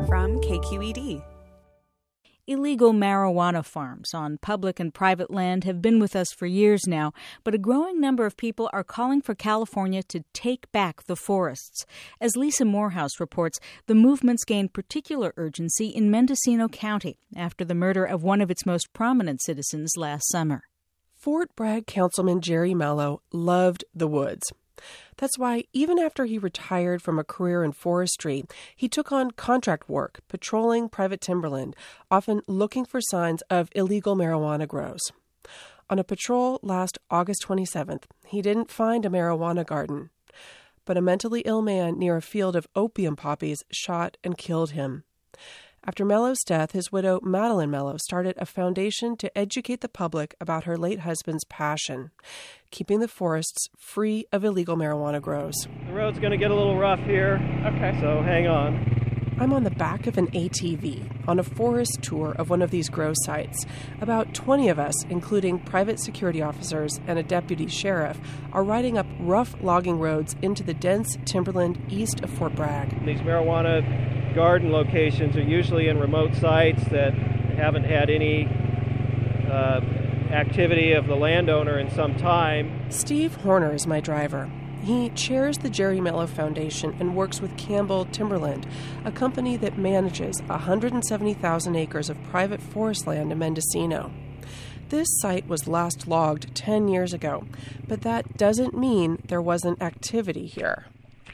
from KQED. Illegal marijuana farms on public and private land have been with us for years now, but a growing number of people are calling for California to take back the forests. As Lisa Morehouse reports, the movement's gained particular urgency in Mendocino County after the murder of one of its most prominent citizens last summer. Fort Bragg Councilman Jerry Mello loved the woods. That's why, even after he retired from a career in forestry, he took on contract work, patrolling private timberland, often looking for signs of illegal marijuana grows. On a patrol last August 27th, he didn't find a marijuana garden, but a mentally ill man near a field of opium poppies shot and killed him. After Mello's death, his widow, Madeline Mello, started a foundation to educate the public about her late husband's passion, keeping the forests free of illegal marijuana grows. The road's going to get a little rough here, so hang on. I'm on the back of an ATV on a forest tour of one of these grow sites. About 20 of us, including private security officers and a deputy sheriff, are riding up rough logging roads into the dense timberland east of Fort Bragg. These marijuana garden locations are usually in remote sites that haven't had any activity of the landowner in some time. Steve Horner is my driver. He chairs the Jerry Mello Foundation and works with Campbell Timberland, a company that manages 170,000 acres of private forest land in Mendocino. This site was last logged 10 years ago, but that doesn't mean there wasn't activity here.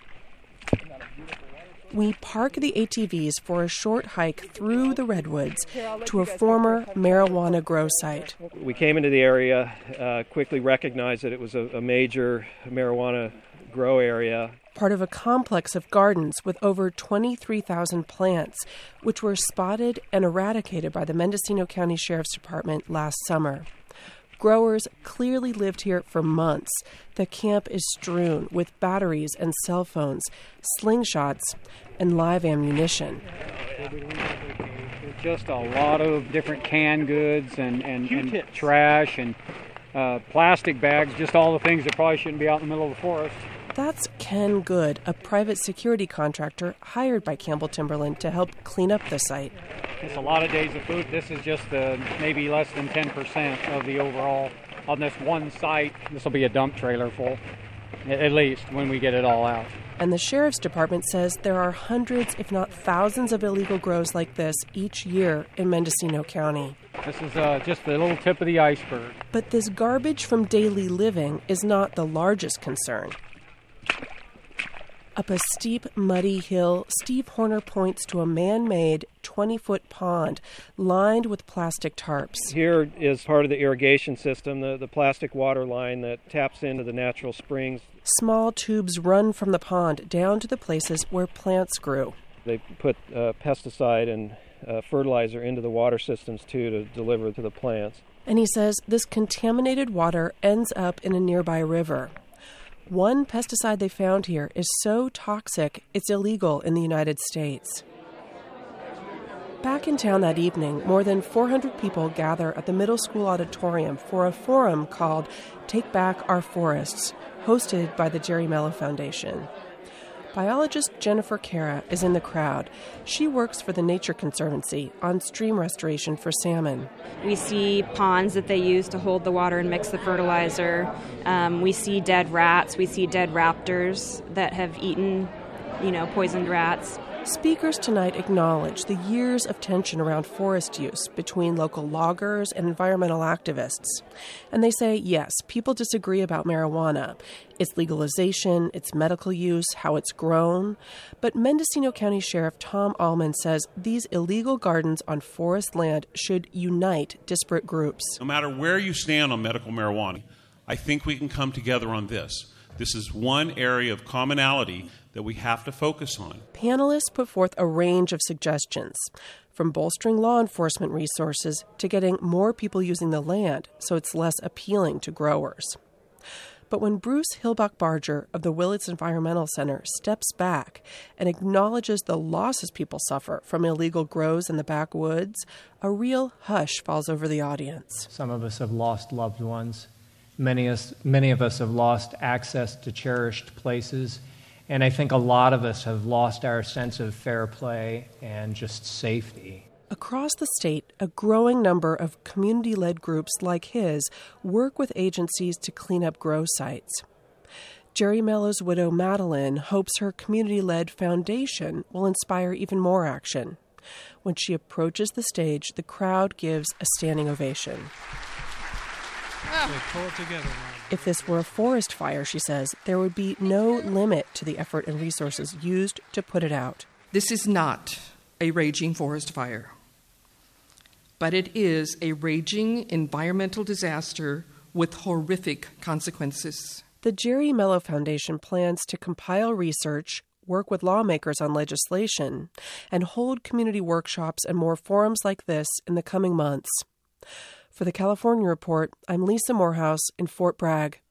We park the ATVs for a short hike through the redwoods to a former marijuana grow site. We came into the area, quickly recognized that it was a major marijuana grow area. Part of a complex of gardens with over 23,000 plants, which were spotted and eradicated by the Mendocino County Sheriff's Department last summer. Growers clearly lived here for months. The camp is strewn with batteries and cell phones, slingshots, and live ammunition. Just a lot of different canned goods and trash and plastic bags, just all the things that probably shouldn't be out in the middle of the forest. That's Ken Good, a private security contractor hired by Campbell Timberland to help clean up the site. It's a lot of days of food. This is just maybe less than 10% of the overall. On this one site, this will be a dump trailer full, at least, when we get it all out. And the Sheriff's Department says there are hundreds, if not thousands, of illegal grows like this each year in Mendocino County. This is just the little tip of the iceberg. But this garbage from daily living is not the largest concern. Up a steep, muddy hill, Steve Horner points to a man-made 20-foot pond lined with plastic tarps. Here is part of the irrigation system, the plastic water line that taps into the natural springs. Small tubes run from the pond down to the places where plants grew. They put pesticide and fertilizer into the water systems, too, to deliver to the plants. And he says this contaminated water ends up in a nearby river. One pesticide they found here is so toxic, it's illegal in the United States. Back in town that evening, more than 400 people gather at the middle school auditorium for a forum called Take Back Our Forests, hosted by the Jerry Mello Foundation. Biologist Jennifer Cara is in the crowd. She works for the Nature Conservancy on stream restoration for salmon. We see ponds that they use to hold the water and mix the fertilizer. We see dead rats. We see dead raptors that have eaten, poisoned rats. Speakers tonight acknowledge the years of tension around forest use between local loggers and environmental activists. And they say, yes, people disagree about marijuana, its legalization, its medical use, how it's grown. But Mendocino County Sheriff Tom Allman says these illegal gardens on forest land should unite disparate groups. No matter where you stand on medical marijuana, I think we can come together on this. This is one area of commonality that we have to focus on. Panelists put forth a range of suggestions, from bolstering law enforcement resources to getting more people using the land so it's less appealing to growers. But when Bruce Hilbach-Barger of the Willits Environmental Center steps back and acknowledges the losses people suffer from illegal grows in the backwoods, a real hush falls over the audience. Some of us have lost loved ones. Many of us have lost access to cherished places. And I think a lot of us have lost our sense of fair play and just safety. Across the state, a growing number of community-led groups like his work with agencies to clean up grow sites. Jerry Mellow's widow, Madeline, hopes her community-led foundation will inspire even more action. When she approaches the stage, the crowd gives a standing ovation. Pull it together now. If this were a forest fire, she says, there would be no limit to the effort and resources used to put it out. This is not a raging forest fire, but it is a raging environmental disaster with horrific consequences. The Jerry Mello Foundation plans to compile research, work with lawmakers on legislation, and hold community workshops and more forums like this in the coming months. For the California Report, I'm Lisa Morehouse in Fort Bragg.